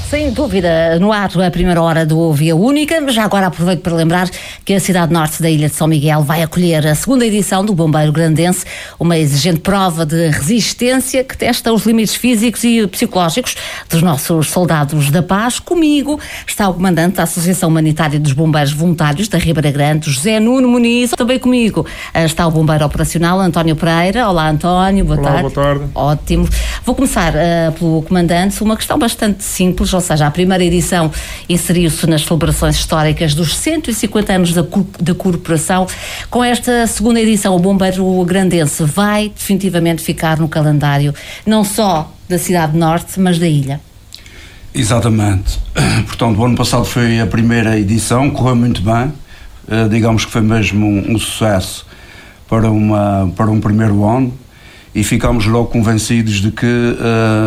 Sem dúvida, no ar a primeira hora do Via Única, mas já agora aproveito para lembrar que a cidade norte da ilha de São Miguel vai acolher a segunda edição do Bombeiro Grandense, uma exigente prova de resistência que testa os limites físicos e psicológicos dos nossos soldados da paz. Comigo está o comandante da Associação Humanitária dos Bombeiros Voluntários da Ribeira Grande, José Nuno Muniz. Também comigo está o bombeiro operacional António Pereira. Olá, António, boa tarde. Boa tarde. Ótimo. Vou começar pelo comandante, uma questão bastante simples, ou seja, a primeira edição inseriu-se nas celebrações históricas dos 150 anos da corporação. Com esta segunda edição, o Bombeiro Grandense vai definitivamente ficar no calendário, não só da cidade norte, mas da ilha. Exatamente. Portanto, o ano passado foi a primeira edição, correu muito bem, digamos que foi mesmo um sucesso para um primeiro ano, e ficámos logo convencidos de que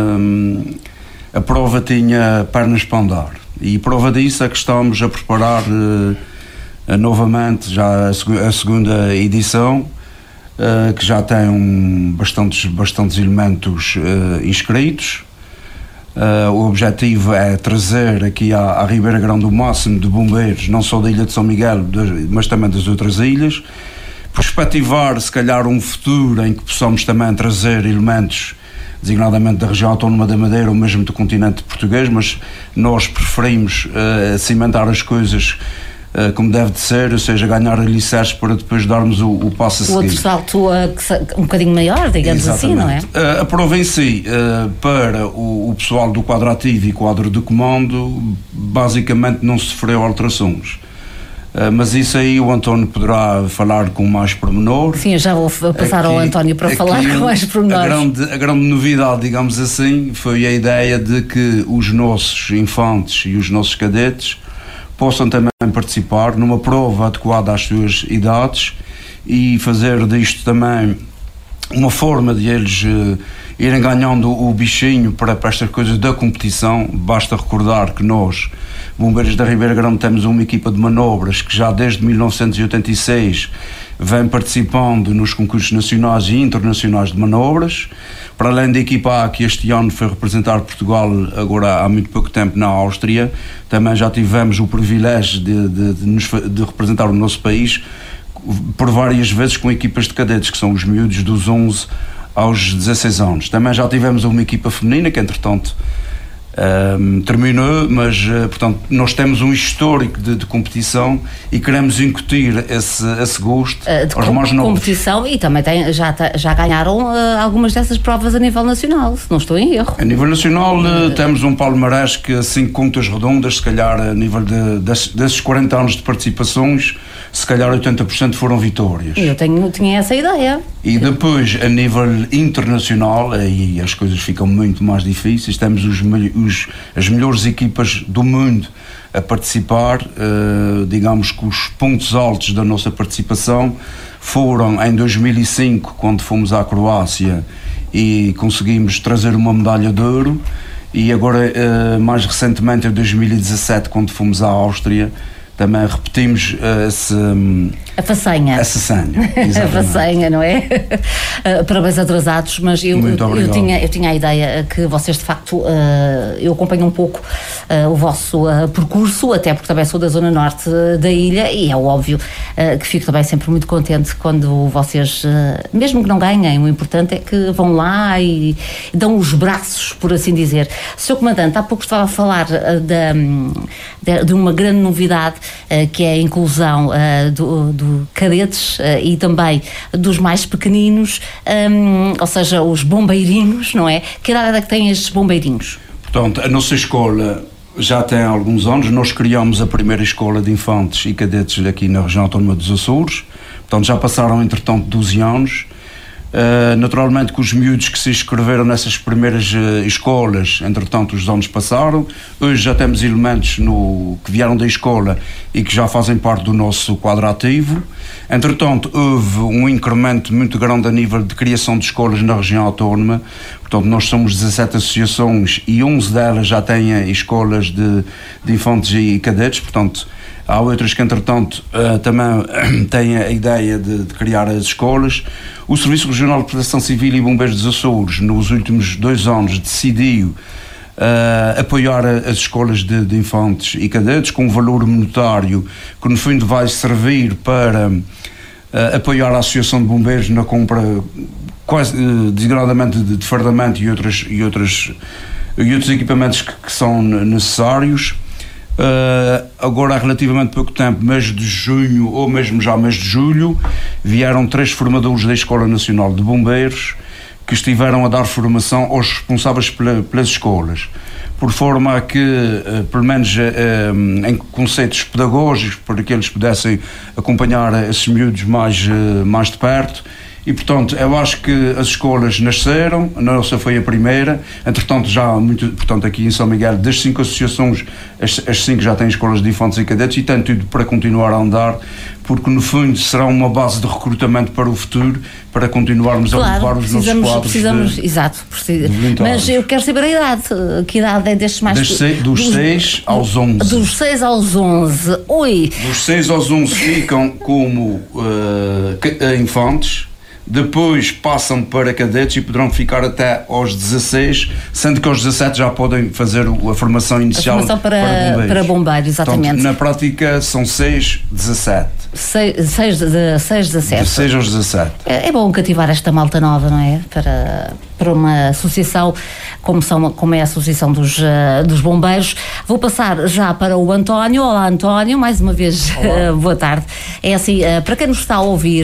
a prova tinha pernas para andar, e prova disso é que estamos a preparar novamente já a segunda edição, que já tem bastantes elementos inscritos. O objetivo é trazer aqui à Ribeira Grande o máximo de bombeiros, não só da ilha de São Miguel, mas também das outras ilhas, perspectivar se calhar um futuro em que possamos também trazer elementos designadamente da região autónoma da Madeira ou mesmo do continente português, mas nós preferimos cimentar as coisas como deve de ser, ou seja, ganhar alicerces para depois darmos o passo a seguir. O outro salto um bocadinho maior, digamos. Exatamente. Assim, não é? A prova em si, para o pessoal do quadro ativo e quadro de comando, basicamente não sofreu alterações. Mas isso aí o António poderá falar com mais pormenor. Sim, eu já vou passar ao António para falar com mais pormenores. A grande novidade, digamos assim, foi a ideia de que os nossos infantes e os nossos cadetes possam também participar numa prova adequada às suas idades e fazer disto também uma forma de eles irem ganhando o bichinho para estas coisas da competição. Basta recordar que nós, Bombeiros da Ribeira Grande, temos uma equipa de manobras que já desde 1986 vem participando nos concursos nacionais e internacionais de manobras. Para além da equipa A, que este ano foi representar Portugal agora há muito pouco tempo na Áustria, também já tivemos o privilégio de representar o nosso país por várias vezes com equipas de cadetes, que são os miúdos dos 11 aos 16 anos. Também já tivemos uma equipa feminina que entretanto terminou, mas portanto nós temos um histórico de competição e queremos incutir esse gosto aos mais novos. Competição, e também já ganharam algumas dessas provas a nível nacional, se não estou em erro. A nível nacional temos um palmarés que, assim, contas redondas, se calhar a nível desses 40 anos de participações, se calhar 80% foram vitórias. Eu tinha essa ideia. E depois, a nível internacional, aí as coisas ficam muito mais difíceis. Temos as melhores equipas do mundo a participar. Digamos que os pontos altos da nossa participação foram em 2005, quando fomos à Croácia e conseguimos trazer uma medalha de ouro, e agora mais recentemente em 2017, quando fomos à Áustria, também repetimos a façanha. A façanha, não é? Parabéns atrasados, mas eu tinha a ideia que vocês, de facto, eu acompanho um pouco o vosso percurso, até porque também sou da zona norte da ilha, e é óbvio que fico também sempre muito contente quando vocês, mesmo que não ganhem, o importante é que vão lá e dão os braços, por assim dizer. Sr. Comandante, há pouco estava a falar de uma grande novidade, que é a inclusão do cadetes e também dos mais pequeninos, ou seja, os bombeirinhos, não é? Que idade é que têm estes bombeirinhos? Portanto, a nossa escola já tem alguns anos. Nós criamos a primeira escola de infantes e cadetes aqui na região autónoma dos Açores. Portanto, já passaram, entretanto, 12 anos. Naturalmente que os miúdos que se inscreveram nessas primeiras escolas, entretanto os anos passaram. Hoje já temos elementos que vieram da escola e que já fazem parte do nosso quadro ativo. Entretanto, houve um incremento muito grande a nível de criação de escolas na região autónoma. Portanto, nós somos 17 associações e 11 delas já têm escolas de infantes e cadetes. Portanto, há outras que, entretanto, também têm a ideia de criar as escolas. O Serviço Regional de Proteção Civil e Bombeiros dos Açores, nos últimos 2 anos, decidiu apoiar as escolas de infantes e cadetes com um valor monetário que no fundo vai servir para apoiar a Associação de Bombeiros na compra quase desgradamente de fardamento e outros equipamentos que são necessários. Agora há relativamente pouco tempo, mês de junho ou mesmo já mês de julho, vieram 3 formadores da Escola Nacional de Bombeiros que estiveram a dar formação aos responsáveis pelas escolas, por forma a que, pelo menos em conceitos pedagógicos, para que eles pudessem acompanhar esses miúdos mais de perto. E, portanto, eu acho que as escolas nasceram, a nossa foi a primeira, entretanto, portanto, aqui em São Miguel, das 5 associações, as 5 já têm escolas de infantes e cadetes e têm tudo para continuar a andar, porque, no fundo, será uma base de recrutamento para o futuro, para continuarmos a levar os nossos quadros exato. Mas eu quero saber a idade. Que idade é destes mais... Dos 6 aos 11. Dos 6 aos 11. Oi! Dos 6 aos 11 ficam como infantes. Depois passam para cadetes e poderão ficar até aos 16, sendo que aos 17 já podem fazer a formação inicial para bombeiros, exatamente. Portanto, na prática são 6, 17. 6, 17. De 6 aos 17. É bom cativar esta malta nova, não é? Para uma associação como é a Associação dos Bombeiros. Vou passar já para o António. Olá, António, mais uma vez boa tarde. É assim, para quem nos está a ouvir,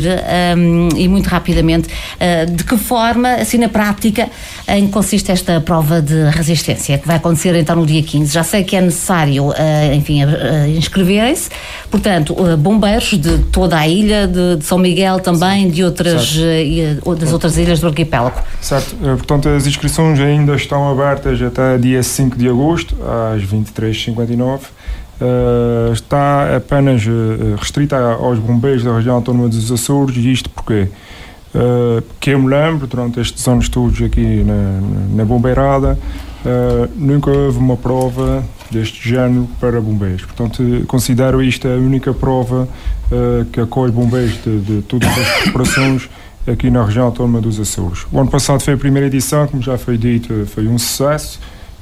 e muito rapidamente, de que forma, assim na prática, em que consiste esta prova de resistência, que vai acontecer então no dia 15? Já sei que é necessário, inscreverem-se, portanto, bombeiros de toda a ilha, de São Miguel também, de outras, das outras ilhas do arquipélago. Certo, portanto as inscrições ainda estão abertas até dia 5 de agosto, às 23h59. Está apenas restrita aos bombeiros da região autónoma dos Açores, e isto porque que eu me lembro, durante estes anos todos aqui na bombeirada, nunca houve uma prova deste género para bombeiros. Portanto, considero isto a única prova que acolhe bombeiros de todas as corporações aqui na região autónoma dos Açores. O ano passado foi a primeira edição, como já foi dito, foi um sucesso.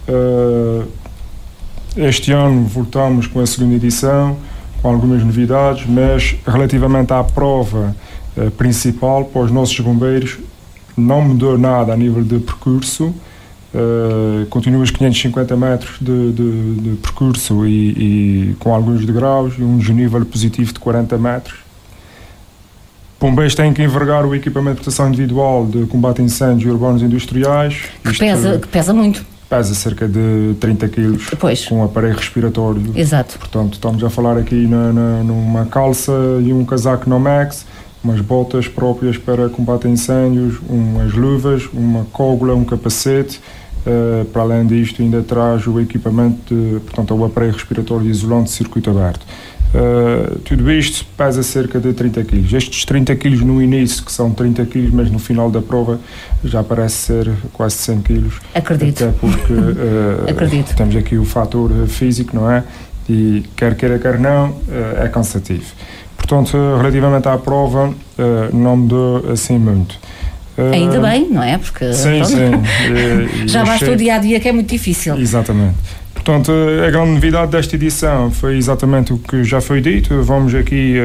Este ano voltamos com a segunda edição, com algumas novidades, mas relativamente à prova principal para os nossos bombeiros não mudou nada a nível de percurso. Continua os 550 metros de percurso e com alguns degraus e um desnível positivo de 40 metros. Bombeiros têm que envergar o equipamento de proteção individual de combate a incêndios urbanos e industriais. Que pesa muito. Pesa cerca de 30 kg, com um aparelho respiratório. Exato. Portanto, estamos a falar aqui numa calça e um casaco Nomex, umas botas próprias para combate a incêndios, umas luvas, uma cógula, um capacete. Para além disto, ainda traz o equipamento, portanto, o aparelho respiratório isolante de circuito aberto. Tudo isto pesa cerca de 30 kg. Estes 30 kg no início, que são 30 kg, mas no final da prova já parece ser quase 100 kg. Acredito. Até porque Acredito. Temos aqui o fator físico, não é? E quer queira, quer não, é cansativo. Portanto, relativamente à prova, não mudou assim muito. Ainda bem, não é? Porque sim. Já basta o dia-a-dia, que é muito difícil. Exatamente. Portanto, a grande novidade desta edição foi exatamente o que já foi dito. Vamos aqui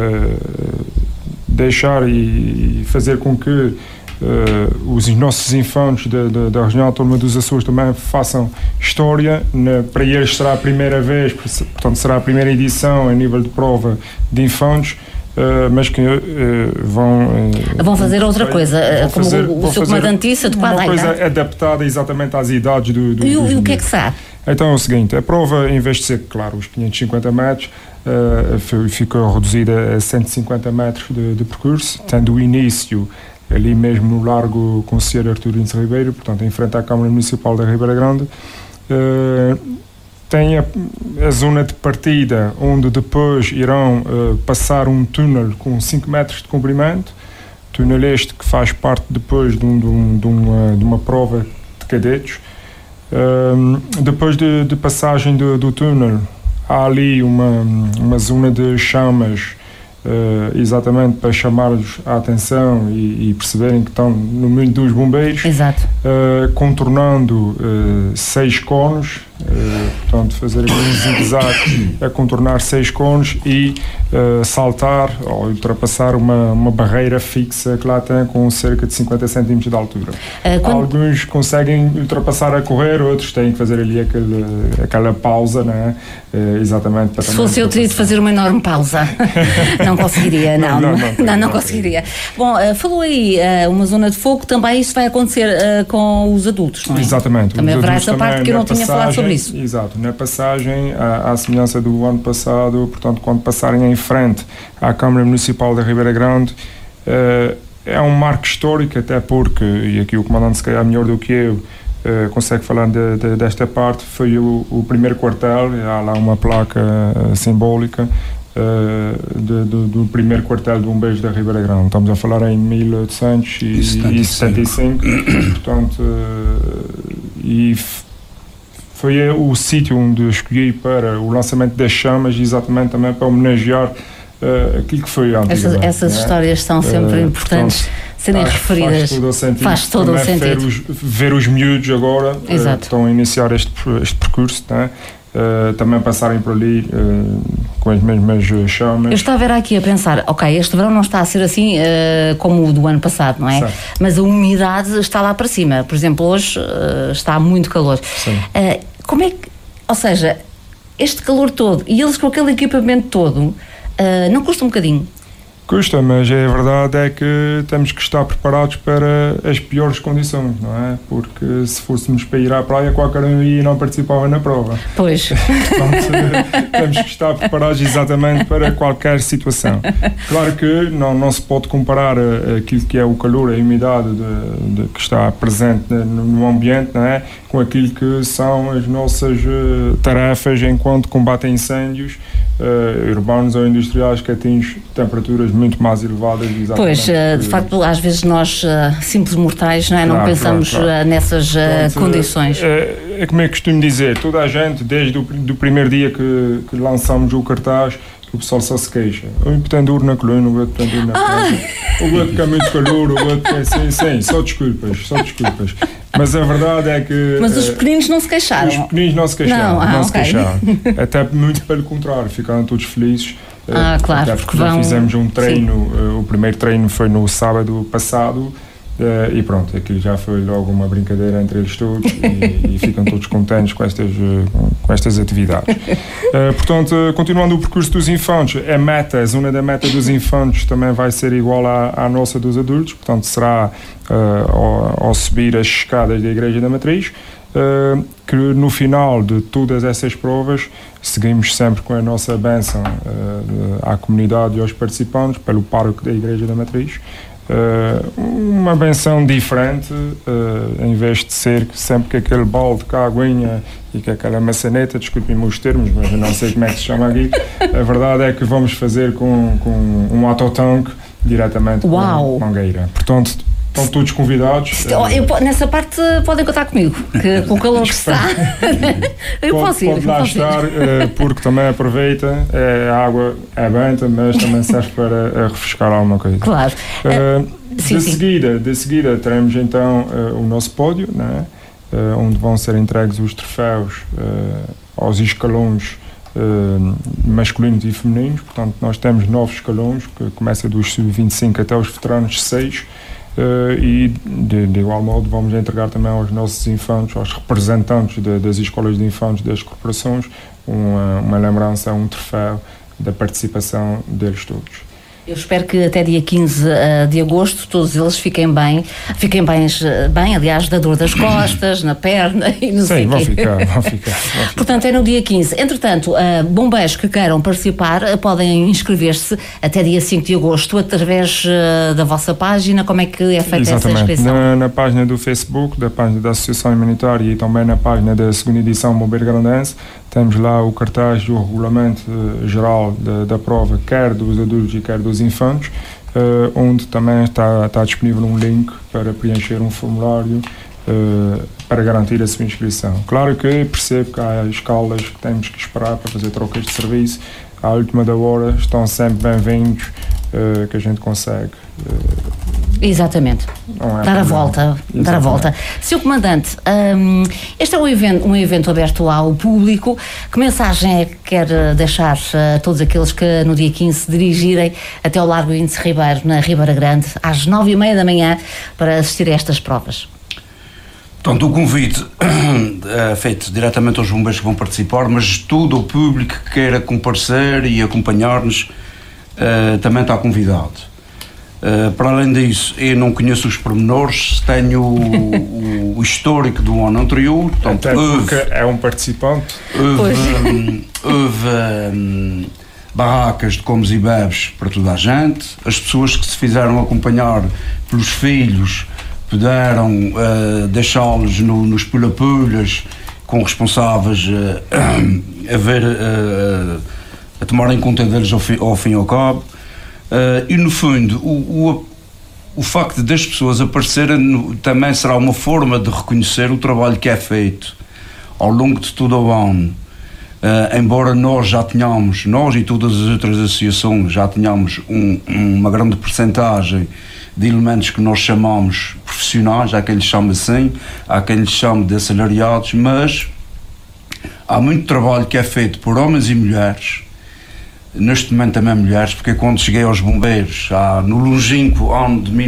deixar e fazer com que os nossos infantes da região autónoma dos Açores também façam história. Para eles será a primeira vez, portanto será a primeira edição a nível de prova de infantes. Mas que vão fazer outra coisa, como o seu comandante disse, adequada à idade. Uma coisa adaptada exatamente às idades do E o que é que será? Então é o seguinte, a prova, em vez de ser, claro, os 550 metros, ficou reduzida a 150 metros de percurso, tendo o início ali mesmo no Largo Conselheiro Artur Ince Ribeiro, portanto em frente à Câmara Municipal da Ribeira Grande. Tem a zona de partida, onde depois irão passar um túnel com 5 metros de comprimento, túnel este que faz parte depois de uma prova de cadetes. Depois de passagem do túnel, há ali uma zona de chamas exatamente para chamar-lhes a atenção e perceberem que estão no meio dos bombeiros. Exato. Contornando 6 cones, portanto fazer aqui um zigue-zague a contornar 6 cones e saltar ou ultrapassar uma barreira fixa que lá tem com cerca de 50 cm de altura. Alguns conseguem ultrapassar a correr, outros têm que fazer ali aquela pausa, né? Exatamente para. Se fosse eu, teria de fazer uma enorme pausa. Não conseguiria, não conseguiria. Bom, falou aí uma zona de fogo, também isso vai acontecer com os adultos, não é? Exatamente. Também haverá essa parte que eu não tinha falado sobre isso. Exato, na passagem, à semelhança do ano passado, portanto, quando passarem em frente à Câmara Municipal da Ribeira Grande, é um marco histórico, até porque, e aqui o comandante se calhar melhor do que eu, consegue falar desta parte, foi o primeiro quartel, há lá uma placa simbólica do primeiro quartel de bombeiros da Ribeira Grande. Estamos a falar em 1875, portanto, e foi o sítio onde escolhi para o lançamento das chamas, exatamente também para homenagear aquilo que foi antigamente. Essas histórias são sempre importantes serem referidas. Faz todo o sentido. Ver os miúdos agora que estão a iniciar este percurso, né? Também passarem por ali com as mesmas chamas. Eu estava a ver aqui a pensar, ok, este verão não está a ser assim como o do ano passado, não é? Certo. Mas a umidade está lá para cima. Por exemplo, hoje está muito calor. Como é que, ou seja, este calor todo e eles com aquele equipamento todo, não custa um bocadinho? Custa, mas a verdade é que temos que estar preparados para as piores condições, não é? Porque se fôssemos para ir à praia, qualquer um ia e não participava na prova. Pois. Portanto, temos que estar preparados exatamente para qualquer situação. Claro que não se pode comparar aquilo que é o calor, a umidade que está presente no ambiente, não é? Com aquilo que são as nossas tarefas enquanto combate a incêndios urbanos ou industriais que atingem temperaturas muito mais elevadas. Pois, de facto, às vezes nós, simples mortais, não é? Não pensamos nessas condições. É como eu costumo dizer, toda a gente, desde o primeiro dia que lançamos o cartaz, o pessoal só se queixa. Um tem dor na coluna, o outro tem dor na perna, o outro quer muito calor, o outro quer sim, só desculpas. Mas a verdade é que... Mas os pequeninos não se queixaram? Os pequeninos não se queixaram, se queixaram. Até muito pelo contrário, ficaram todos felizes. Claro, até porque fizemos um treino, o primeiro treino foi no sábado passado, e pronto, aquilo já foi logo uma brincadeira entre eles todos e ficam todos contentes com estas atividades. Portanto, continuando o percurso dos infantes, a zona da meta dos infantes também vai ser igual à nossa dos adultos, portanto será ao subir as escadas da Igreja da Matriz, que no final de todas essas provas seguimos sempre com a nossa bênção à comunidade e aos participantes pelo pároco da Igreja da Matriz. Uma benção diferente, em vez de ser sempre que aquele balde com a aguinha e com aquela maçaneta, desculpem-me os termos, mas eu não sei como é que se chama aqui. A verdade é que vamos fazer com um autotanque diretamente com a mangueira. Portanto, estão todos convidados. Nessa parte podem contar comigo, que com o calor que está eu posso ir. Pode lá estar, porque também aproveita, a água é benta, mas também serve para refrescar alguma coisa. Claro. De seguida teremos então o nosso pódio, né? Onde vão ser entregues os troféus aos escalões masculinos e femininos. Portanto, nós temos 9 escalões, que começa dos sub-25 até os veteranos 6. E de igual modo vamos entregar também aos nossos infantes, aos representantes das escolas de infantes das corporações, uma lembrança, um troféu da participação deles todos. Eu espero que até dia 15 de agosto todos eles fiquem bem, aliás, da dor das costas, na perna e no Sim, vão ficar. Portanto, é no dia 15. Entretanto, bombeiros que queiram participar podem inscrever-se até dia 5 de agosto através da vossa página. Como é que é feita essa inscrição? Na página do Facebook, da página da Associação Humanitária e também na página da 2ª edição Bombeiro Grandense, temos lá o cartaz do regulamento geral da prova, quer dos adultos e quer dos infantes, onde também está disponível um link para preencher um formulário para garantir a sua inscrição. Claro que percebo que há escalas que temos que esperar para fazer trocas de serviço, à última da hora, estão sempre bem-vindos, que a gente consegue. Exatamente. Dar a volta. Sr. Comandante, este é um evento aberto ao público. Que mensagem é que quer deixar a todos aqueles que no dia 15 se dirigirem até ao Largo Índice Ribeiro, na Ribeira Grande, às 9h30 da manhã, para assistir a estas provas? Portanto, o convite é feito diretamente aos bombeiros que vão participar, mas todo o público que queira comparecer e acompanhar-nos também está convidado. Para além disso, eu não conheço os pormenores, tenho o histórico do ano anterior. Portanto, porque é um participante. Houve barracas de comes e bebes para toda a gente. As pessoas que se fizeram acompanhar pelos filhos puderam deixá-los nos pula-pulas com responsáveis a tomarem conta deles ao fim e ao cabo. E no fundo o facto das pessoas aparecerem também será uma forma de reconhecer o trabalho que é feito ao longo de todo o ano. Embora nós e todas as outras associações já tenhamos uma grande percentagem de elementos que nós chamamos profissionais, há quem lhes chame assim, há quem lhes chame de assalariados, mas há muito trabalho que é feito por homens e mulheres. Neste momento também mulheres, porque quando cheguei aos bombeiros, no longínquo ano de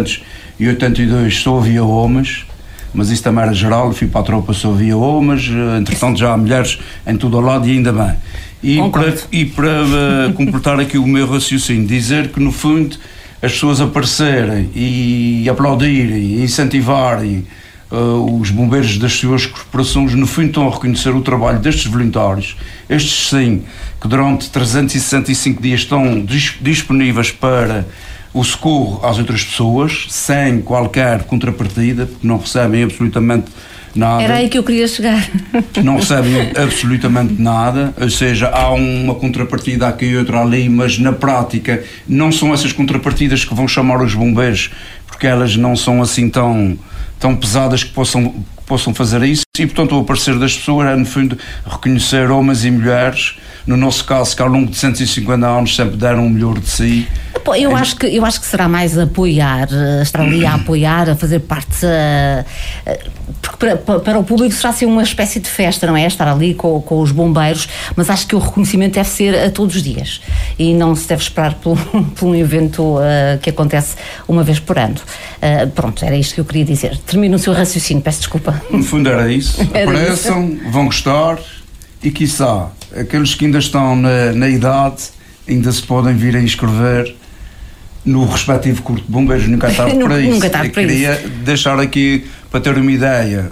1982, só havia homens, mas isso também era geral, fui para a tropa, só havia homens, entretanto já há mulheres em todo o lado e ainda bem. E para completar aqui o meu raciocínio, dizer que no fundo as pessoas aparecerem e aplaudirem e incentivarem os bombeiros das suas corporações, no fundo estão a reconhecer o trabalho destes voluntários, estes sim, que durante 365 dias estão disponíveis para o socorro às outras pessoas, sem qualquer contrapartida, porque não recebem absolutamente nada. Era aí que eu queria chegar. Não recebem absolutamente nada, ou seja, há uma contrapartida aqui e outra ali, mas na prática não são essas contrapartidas que vão chamar os bombeiros, porque elas não são assim tão pesadas que possam fazer isso, e portanto o aparecer das pessoas é no fundo reconhecer homens e mulheres, no nosso caso que ao longo de 150 anos sempre deram o melhor de si. Eu acho que será mais apoiar, estar ali a apoiar, a fazer parte, porque para o público será assim uma espécie de festa, não é? Estar ali com os bombeiros, mas acho que o reconhecimento deve ser a todos os dias e não se deve esperar por um evento que acontece uma vez por ano. Pronto, era isto que eu queria dizer. Termino o seu raciocínio, peço desculpa. No fundo era isso. Apareçam, vão gostar e quiçá aqueles que ainda estão na idade ainda se podem vir a inscrever no respectivo corpo de bombeiros. Nunca é tarde para isso. Eu queria deixar aqui, para ter uma ideia,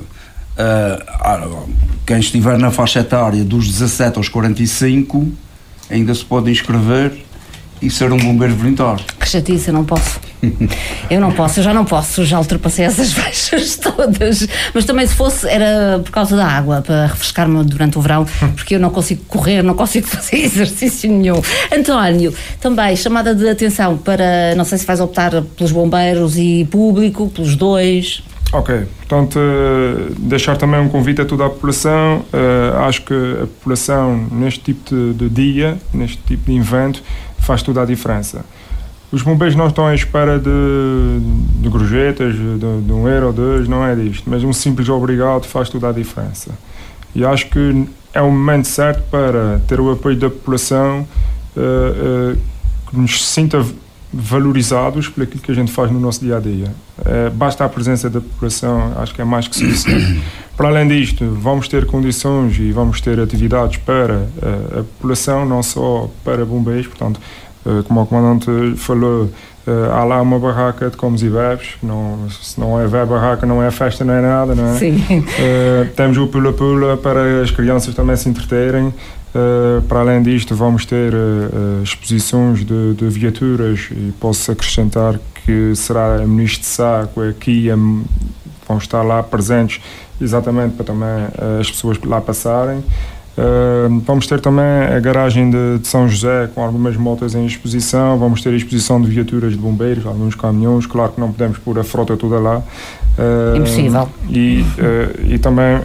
quem estiver na faixa etária dos 17 aos 45 ainda se pode inscrever e ser um bombeiro voluntário. Que chatice, eu não posso. Eu já não posso, já ultrapassei essas faixas todas. Mas também se fosse, era por causa da água, para refrescar-me durante o verão, porque eu não consigo correr, não consigo fazer exercício nenhum. António, também chamada de atenção para, não sei se vais optar pelos bombeiros e público, pelos dois. Ok, portanto, deixar também um convite a toda a população. Acho que a população, neste tipo de dia, neste tipo de evento, faz toda a diferença. Os bombeiros não estão à espera de gorjetas, de €1 ou €2, não é disto, mas um simples obrigado faz toda a diferença. E acho que é o momento certo para ter o apoio da população, que nos sinta valorizados por aquilo que a gente faz no nosso dia-a-dia. Basta a presença da população, acho que é mais que suficiente. Para além disto, vamos ter condições e vamos ter atividades para a população, não só para bombeiros, portanto, como o comandante falou, há lá uma barraca de comes e bebes, se não é barraca, não é festa, não é nada, não é? Sim. Temos o pula-pula para as crianças também se entreterem. Para além disto, vamos ter exposições de viaturas e posso acrescentar que será a Ministro de Saco, aqui vão estar lá presentes exatamente para também as pessoas lá passarem. Vamos ter também a garagem de São José com algumas motas em exposição, vamos ter a exposição de viaturas de bombeiros, alguns caminhões, claro que não podemos pôr a frota toda lá. Impossível. E também,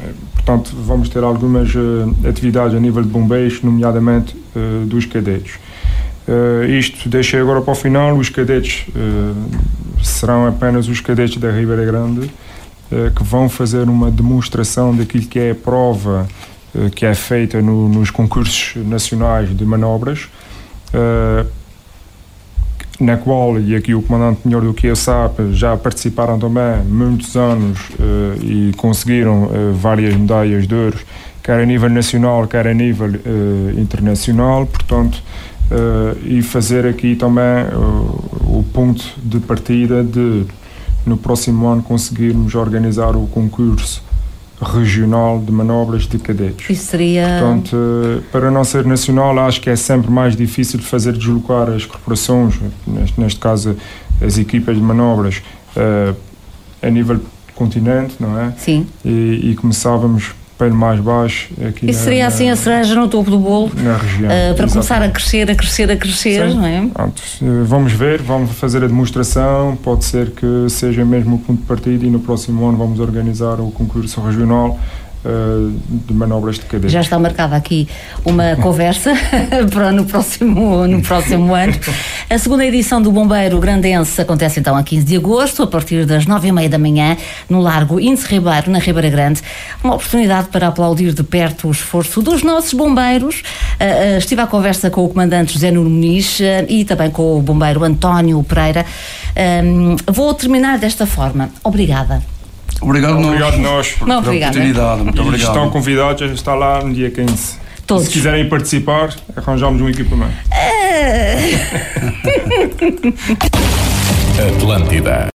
portanto, vamos ter algumas atividades a nível de bombeiros, nomeadamente dos cadetes. Isto deixei agora para o final. Os cadetes serão apenas os cadetes da Ribeira Grande que vão fazer uma demonstração daquilo que é a prova que é feita nos concursos nacionais de manobras, na qual, e aqui o comandante melhor do que eu sabe, já participaram também muitos anos e conseguiram várias medalhas de ouro, quer a nível nacional, quer a nível internacional, portanto, e fazer aqui também o ponto de partida de, no próximo ano, conseguirmos organizar o concurso regional de manobras de cadetes. Isso seria... Portanto, para não ser nacional, acho que é sempre mais difícil de fazer deslocar as corporações, neste caso as equipas de manobras, a nível continente, não é? Sim. E começávamos pelo mais baixo aqui. Isso seria assim a cereja no topo do bolo, na região, para começar a crescer, sim, não é? Pronto, vamos ver, vamos fazer a demonstração, pode ser que seja mesmo o ponto de partida, e no próximo ano vamos organizar o concurso regional de manobras de cadetes. Já está marcada aqui uma conversa para no próximo ano. A segunda edição do Bombeiro Grandense acontece então a 15 de agosto, a partir das 9h30 da manhã, no Largo Índice Ribeiro, na Ribeira Grande. Uma oportunidade para aplaudir de perto o esforço dos nossos bombeiros. Estive à conversa com o comandante José Nuno Muniz e também com o bombeiro António Pereira. Vou terminar desta forma. Obrigada. Obrigado nós pela oportunidade. Muito obrigado. Estão convidados a estar lá no dia 15. Todos. Se quiserem participar, arranjamos um equipamento. Atlântida.